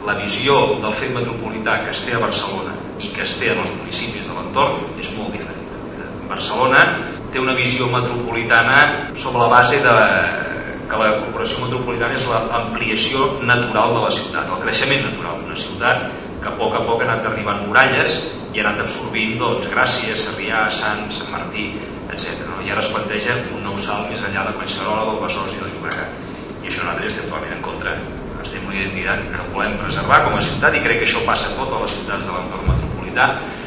la visió del fet metropolità que es té a Barcelona i que es té en els municipis de l'entorn és molt diferent. Barcelona té una visió metropolitana sobre la base que la corporació metropolitana és l'ampliació natural de la ciutat, el creixement natural d'una ciutat que a poc ha anat arribant muralles i ha anat absorbint Gràcia, Sarrià, Sants, Sant Martí, etc. I ara es planteja un nou salt més enllà de Collserola, del Besòs i del Llobregat. I això nosaltres estem totalment en contra. Estem una identitat que volem preservar com a ciutat i crec que això passa a totes les ciutats de l'entorn metropolità.